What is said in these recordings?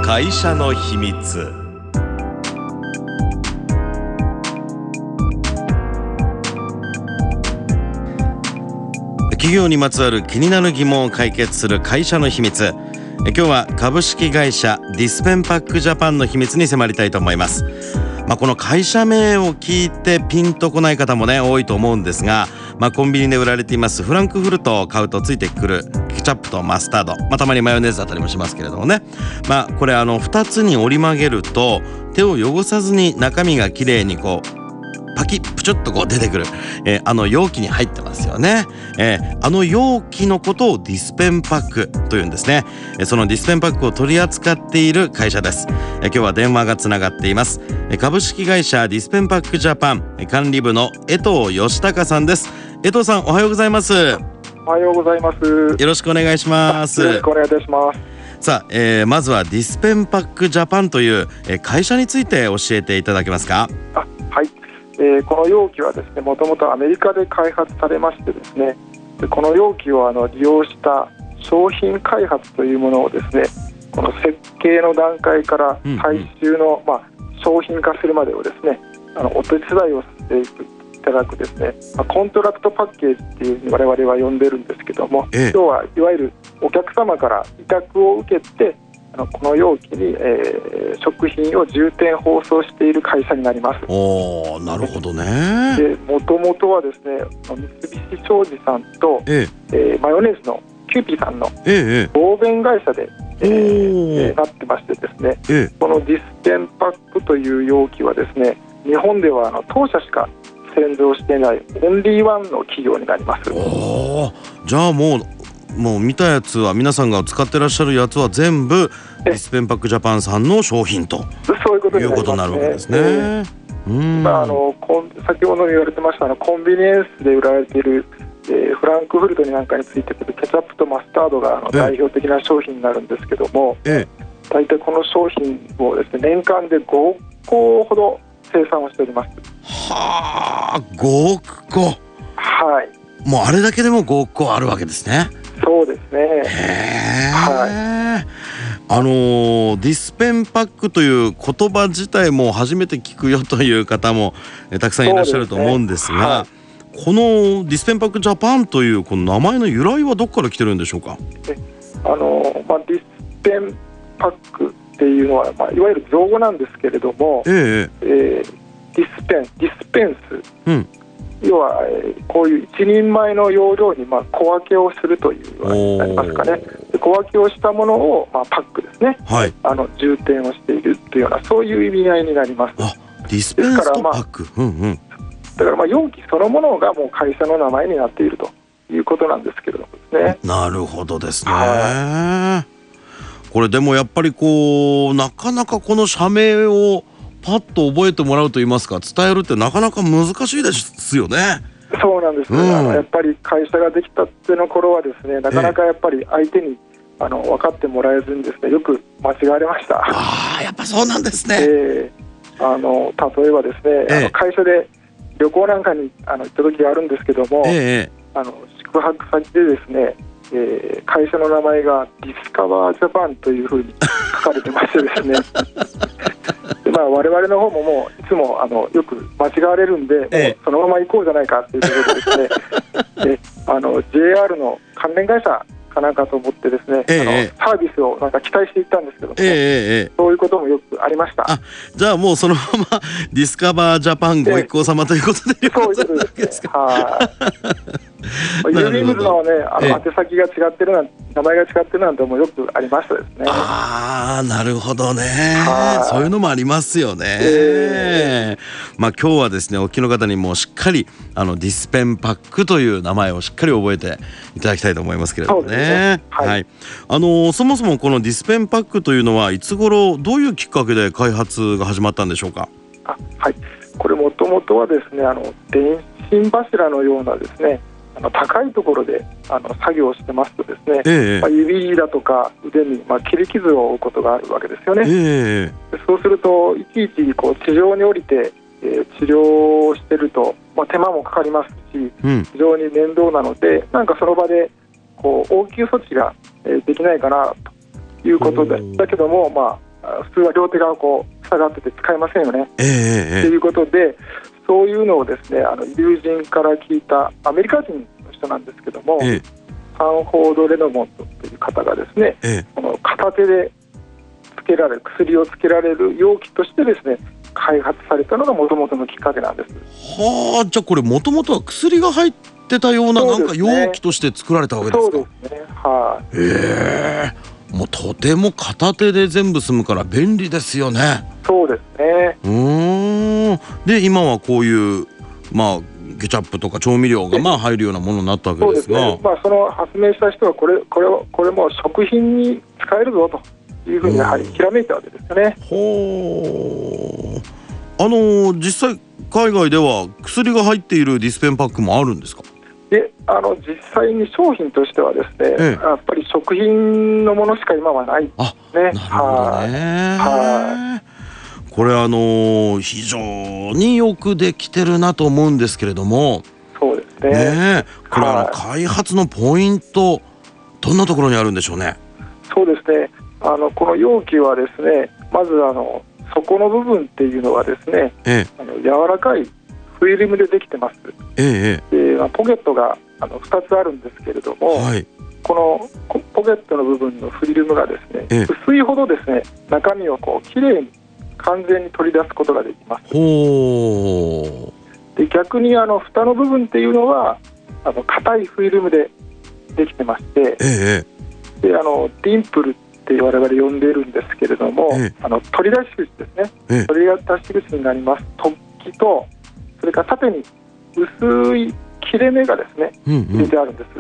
会社の秘密。企業にまつわる気になる疑問を解決する会社の秘密。今日は株式会社ディスペンパックジャパンの秘密に迫りたいと思います。この会社名を聞いてピンとこない方もね多いと思うんですが、コンビニで売られていますフランクフルトを買うとついてくるケチャップとマスタード、たまにマヨネーズだったりもしますけれどもね、これ2つに折り曲げると手を汚さずに中身がきれいにパキップチュッと出てくる、容器に入ってますよね。容器のことをディスペンパックというんですね。そのディスペンパックを取り扱っている会社です。今日は電話がつながっています。株式会社ディスペンパックジャパン管理部の江藤義孝さんです。江藤さん、おはようございます。 おはようございます。 よろしくお願いします。 よろしくお願いいたします。 さあ、まずはディスペンパックジャパンという、会社について教えていただけますか？ はい。この容器はですね、もともとアメリカで開発されましてですね、この容器を利用した商品開発というものをですね、この設計の段階から最終の、商品化するまでをですね、お手伝いをさせていただくですね、コントラクトパッケージっていうふうに我々は呼んでるんですけども、今日はいわゆるお客様から委託を受けてこの容器に、食品を重点包装している会社になります。 なるほどね。 で、もともとはですね、三菱商事さんと、マヨネーズのキューピーさんの合弁会社で、なってましてですね、このディスペンパックという容器はですね、日本では当社しか製造していないオンリーワンの企業になります。 じゃあもう見たやつは、皆さんが使ってらっしゃるやつは全部ディスペンパックジャパンさんの商品ということになるわけですね。 先ほど言われてましたコンビニエンスで売られている、フランクフルトになんかについてくるケチャップとマスタードが代表的な商品になるんですけども、大体この商品をですね、年間で5億個ほど生産をしております。 5億個。 はい。 もうあれだけでも5億個あるわけですね。 そうですね。 ディスペンパックという言葉自体も初めて聞くよという方もたくさんいらっしゃると思うんですが、このディスペンパックジャパンというこの名前の由来はどこから来てるんでしょうか？ ディスペンパックっていうのは、いわゆる造語なんですけれども、ディスペンス、要は、こういう一人前の容量に小分けをするというようになりますかね。で、小分けをしたものを、パックですね、重点をしているというような、そういう意味合いになります。 ディスペンスとパック。 だから容器そのものがもう会社の名前になっているということなんですけれどもですね。 なるほどですね。これでもやっぱりなかなかこの社名をパッと覚えてもらうと言いますか、伝えるってなかなか難しいですよね。 そうなんです、やっぱり会社ができたっての頃はですね、なかなかやっぱり相手に分かってもらえずにですね、よく間違われました。 やっぱそうなんですね。 例えばですね、会社で旅行なんかに行った時があるんですけども、宿泊先でですね、会社の名前がディスカバージャパンというふうに書かれてましてですねで、我々の方ももういつもよく間違われるんで、もうそのまま行こうじゃないかということでですねJR の関連会社かなんかと思ってですね、サービスをなんか期待していったんですけども、そういうこともよくありました。 じゃあもうそのままディスカバージャパンご一行様ということで、 そういうことですね。郵便物のね、宛先が違ってるなんて、名前が違ってるなんてもよくありましたですね。 なるほどね。そういうのもありますよね。今日はですね、お聞きの方にもしっかりディスペンパックという名前をしっかり覚えていただきたいと思いますけれどもね。そもそもこのディスペンパックというのはいつ頃、どういうきっかけで開発が始まったんでしょうか？ これもともとはですね、電信柱のようなですね、高いところで作業してますとですね、指だとか腕に切り傷を負うことがあるわけですよね。で、そうするといちいち地上に降りて、治療をしてると、手間もかかりますし、非常に面倒なので、なんかその場で応急措置ができないかなということで、だけども、 普通は両手がこう塞がってて使えませんよね、ということで、そういうのをですね友人から聞いたアメリカ人の人なんですけども、サンフォード・レノモントという方がですね、この片手でつけられる薬をつけられる容器としてですね開発されたのがもともとのきっかけなんです。 はあ、じゃあこれもともとは薬が入ってたような、なんか容器として作られたわけですか。 そうですね、はい、 もうとても片手で全部済むから便利ですよね。 そうですね。 で今はこういうケチャップとか調味料が入るようなものになったわけですが、 そうですね、その発明した人はこれも食品に使えるぞというふうにやはりひらめいたわけですよね。 実際海外では薬が入っているディスペンパックもあるんですか。 で実際に商品としてはですね、やっぱり食品のものしか今はないですね。 なるほどね。これ非常によくできてるなと思うんですけれども。 そうですね。 これ開発のポイントどんなところにあるんでしょうね。 そうですね、この容器はですね、まず底の部分っていうのはですね、柔らかいフィルムでできてます。でポケットが2つあるんですけれども、このポケットの部分のフィルムがですね、薄いほどですね中身をこうきれいに完全に取り出すことができます。で逆に蓋の部分っていうのは硬いフィルムでできてまして、でディンプルって我々呼んでいるんですけれども、取り出し口ですね、取り出し口になります突起と、それから縦に薄い切れ目がですね、入れてあるんです。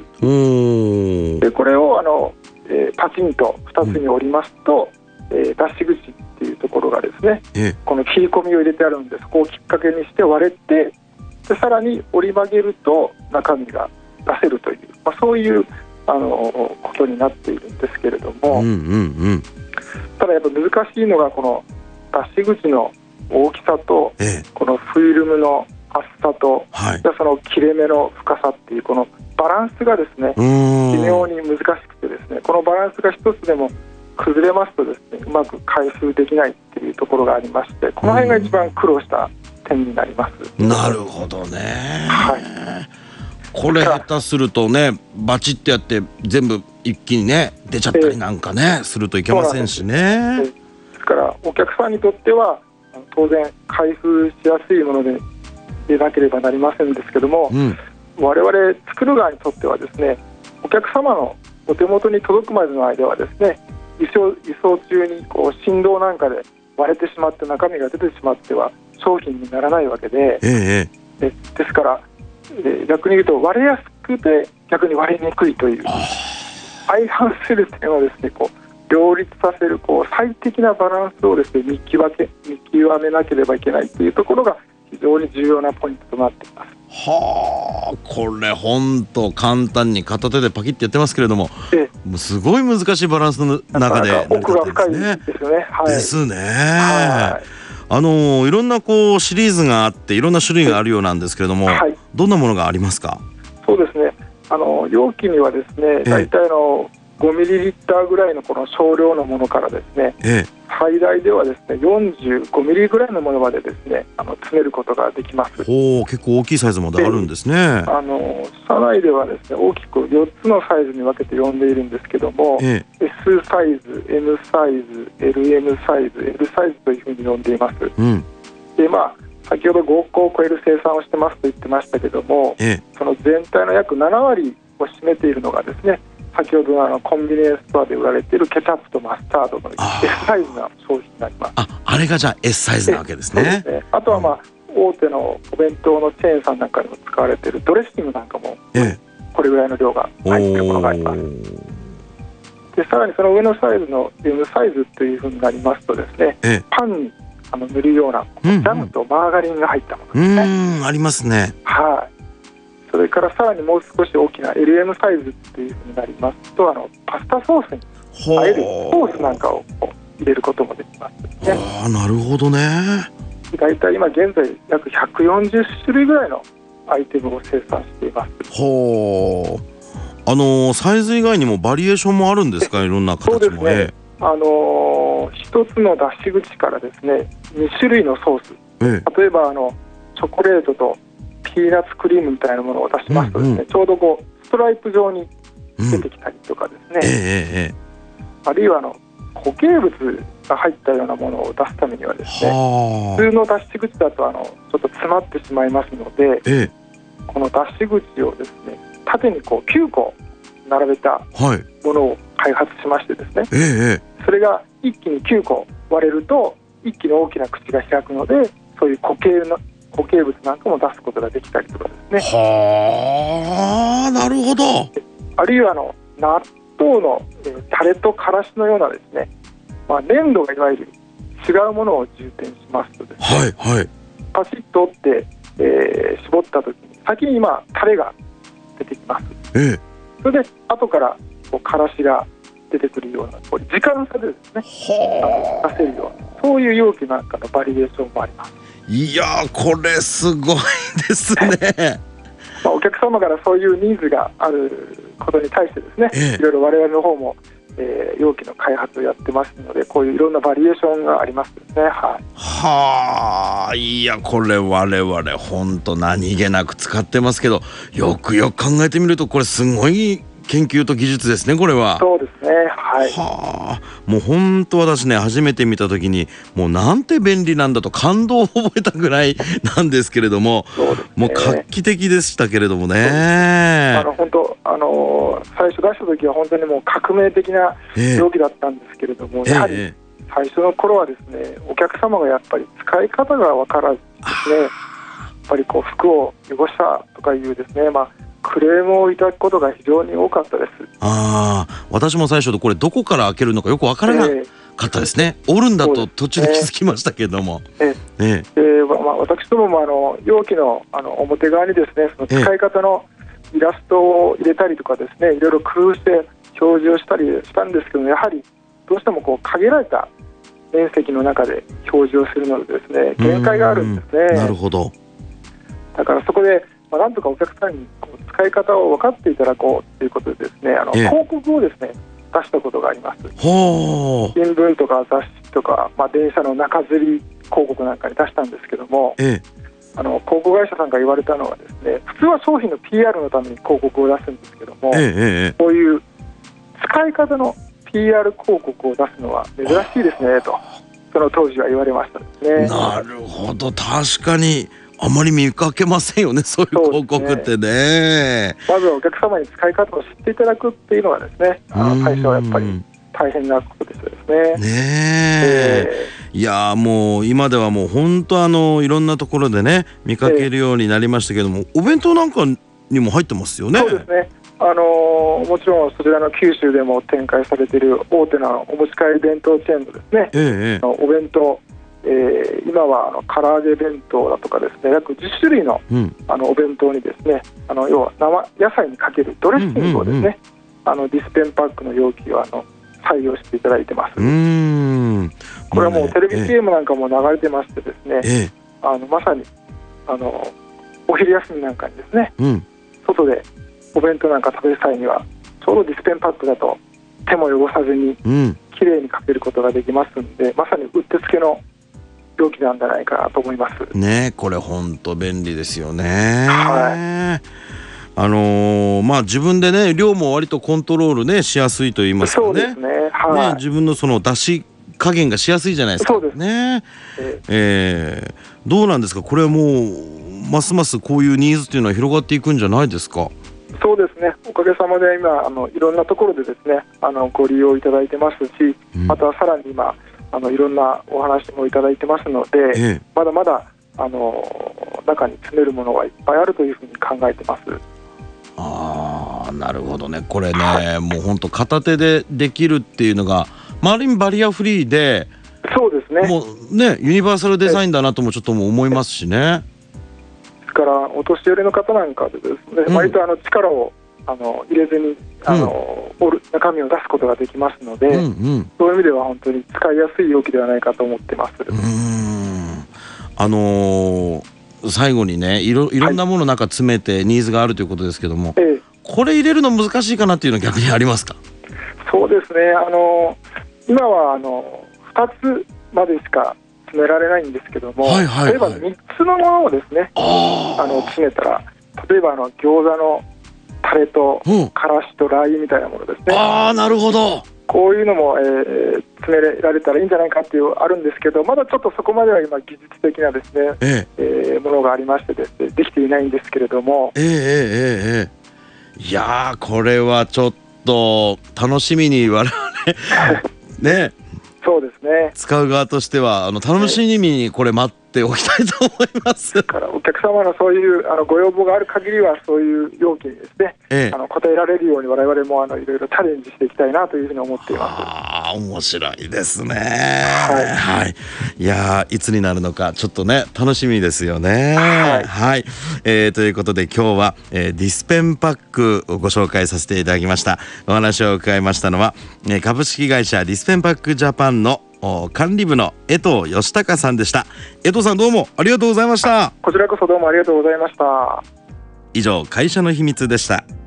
でこれをパチンと2つに折りますと、出し口っていうところがですね、この切り込みを入れてあるんで、そこをきっかけにして割れて、でさらに折り曲げると中身が出せるという、そういうことになっているんですけれども、ただやっぱ難しいのがこの出し口の大きさと、このフィルムの厚さと、その切れ目の深さっていうこのバランスがですね微妙に難しくてですね、このバランスが一つでも崩れますとですねうまく回収できないっていうところがありまして、この辺が一番苦労した点になります。 なるほどね。これ下手するとねバチッてやって全部一気にね出ちゃったりなんかねするといけませんしね。 ですからお客さんにとっては当然開封しやすいものでなければなりませんですけども、我々作る側にとってはですね、お客様のお手元に届くまでの間はですね、輸送中にこう振動なんかで割れてしまって中身が出てしまっては商品にならないわけで、ですから逆に言うと割れやすくて逆に割れにくいという相反する点をですねこう両立させる最適なバランスをですね見極めなければいけないというところが非常に重要なポイントとなっています。 これ本当簡単に片手でパキッてやってますけれども、もうすごい難しいバランスの中で奥が深いですよね。 ですね。いろんなシリーズがあっていろんな種類があるようなんですけれども、どんなものがありますか。 そうですね、容器にはですね大体5ミリリッターぐらいのこの少量のものからですね、最大ではですね45ミリぐらいのものまでですね詰めることができます。 結構大きいサイズまであるんですね。 社内ではですね大きく4つのサイズに分けて呼んでいるんですけども、S サイズ、M サイズ、LM サイズ、L サイズというふうに呼んでいます。で先ほど5億を超える生産をしてますと言ってましたけども、その全体の約7割を占めているのがですね、先ほどのコンビニエンスストアで売られているケチャップとマスタードの S サイズな商品になります。 あれがじゃあ S サイズなわけですね。 あとは大手のお弁当のチェーンさんなんかにも使われているドレッシングなんかもこれぐらいの量が入っているものがあります。でさらにその上のサイズの M サイズというふうになりますとですね、パンに塗るようなジャムとマーガリンが入ったものですね。 ありますね。 それからさらにもう少し大きな LM サイズっていうふうになりますとパスタソースにあえるソースなんかを入れることもできますね。 なるほどね。 だいたい今現在約140種類ぐらいのアイテムを生産しています。 サイズ以外にもバリエーションもあるんですか。いろんな形も。 そうですね、 一つの出し口からですね2種類のソース、例えばチョコレートとピーナッツクリームみたいなものを出しますとですね、ちょうどこうストライプ状に出てきたりとかですね、あるいは固形物が入ったようなものを出すためにはですね、普通の出し口だとちょっと詰まってしまいますので、この出し口をですね縦にこう9個並べたものを開発しましてですね、それが一気に9個割れると一気に大きな口が開くので、そういう固形物なんかも出すことができたりとかですね。 はあ、なるほど。 あるいは納豆のタレとからしのようなですね、粘度がいわゆる違うものを充填しますとですね、パチッと折って、絞った時に先に今タレが出てきます。それで後からこうからしが出てくるようなこれ時間差でですね出せるような、そういう容器なんかのバリエーションもあります。 いやー、これすごいですね。 お客様からそういうニーズがあることに対してですね、いろいろ我々の方も、容器の開発をやってますので、こういういろんなバリエーションがありますですね。 いや、これ我々本当何気なく使ってますけど、よくよく考えてみるとこれすごい研究と技術ですね、これは。 そうですね。 もう本当私ね、初めて見た時にもうなんて便利なんだと感動を覚えたぐらいなんですけれども、もう画期的でしたけれどもね。 本当最初出した時は本当にもう革命的な容器だったんですけれども、やはり最初の頃はですね、お客様がやっぱり使い方が分からずですね、やっぱりこう服を汚したとかいうですね、クレームをいただくことが非常に多かったです。 私も最初これどこから開けるのかよく分からなかったですね。折るんだと途中で気づきましたけれども、 私どもも容器の表側にですね、その使い方のイラストを入れたりとかですね、いろいろ工夫して表示をしたりしたんですけども、やはりどうしてもこう限られた面積の中で表示をするのでですね、限界があるんですね。 なるほど。 だからそこでなんとかお客さんにこう使い方を分かっていただこうということでですね、広告をですね出したことがあります。新聞とか雑誌とか、電車の中吊り広告なんかに出したんですけども、広告会社さんが言われたのはですね、普通は商品の PR のために広告を出すんですけども、こういう使い方の PR 広告を出すのは珍しいですねと、その当時は言われましたですね。 なるほど、確かにあまり見かけませんよね、そういう広告ってね。 まずはお客様に使い方を知っていただくっていうのはですね、最初はやっぱり大変なことですよね。 いやもう今ではもう本当いろんなところでね見かけるようになりましたけども、お弁当なんかにも入ってますよね。 そうですね。もちろんそちらの九州でも展開されている大手のお持ち帰り弁当チェーンのですね、お弁当、今は唐揚げ弁当だとかですね、約10種類の、お弁当にですね、要は生野菜にかけるドレッシングをですね、ディスペンパックの容器を採用していただいてます。これはもうテレビ CM なんかも流れてましてですね、まさにお昼休みなんかにですね、外でお弁当なんか食べる際にはちょうどディスペンパックだと手も汚さずにきれいにかけることができますので、まさにうってつけの容器なんじゃないかなと思いますね。 これ本当便利ですよね。自分でね量も割とコントロールねしやすいと言いますかね。 そうですね。 自分のその出し加減がしやすいじゃないですか。 そうですね。どうなんですか、これはもうますますこういうニーズというのは広がっていくんじゃないですか。 そうですね、おかげさまで今いろんなところでですねご利用いただいてますし、またさらに今いろんなお話もいただいてますので、まだまだ中に詰めるものがいっぱいあるというふうに考えてます。 なるほどね。これね、もう本当片手でできるっていうのがある意味バリアフリーで、 そうですね、 もうねユニバーサルデザインだなともちょっとも思いますしね。 ですからお年寄りの方なんかでですね、割と力を入れずに中身を出すことができますので、そういう意味では本当に使いやすい容器ではないかと思ってます。 最後にねいろんなもの中詰めてニーズがあるということですけども、これ入れるの難しいかなっていうのは逆にありますか。 そうですね、 今は2つまでしか詰められないんですけども、 はいはいはい、 例えば3つのものをですね詰めたら、例えば餃子のタレとからしとラー油みたいなものですね。 なるほど。 こういうのも、詰められたらいいんじゃないかっていうあるんですけど、まだちょっとそこまでは今技術的なですね、ものがありましてですね、できていないんですけれども、 いやー、これはちょっと楽しみに我々ね、 そうですね、 使う側としては楽しみにこれ待っておきたいと思います。 だからお客様のそういうご要望がある限りは、そういう容器にですね、答えられるように我々もいろいろチャレンジしていきたいなというふうに思っています。 面白いですね。はい、いやいつになるのかちょっとね楽しみですよね。はい、ということで今日は、ディスペンパックをご紹介させていただきました。お話を伺いましたのは、株式会社ディスペンパックジャパンの管理部の江藤義孝さんでした。江藤さん、どうもありがとうございました。 こちらこそどうもありがとうございました。 以上、会社の秘密でした。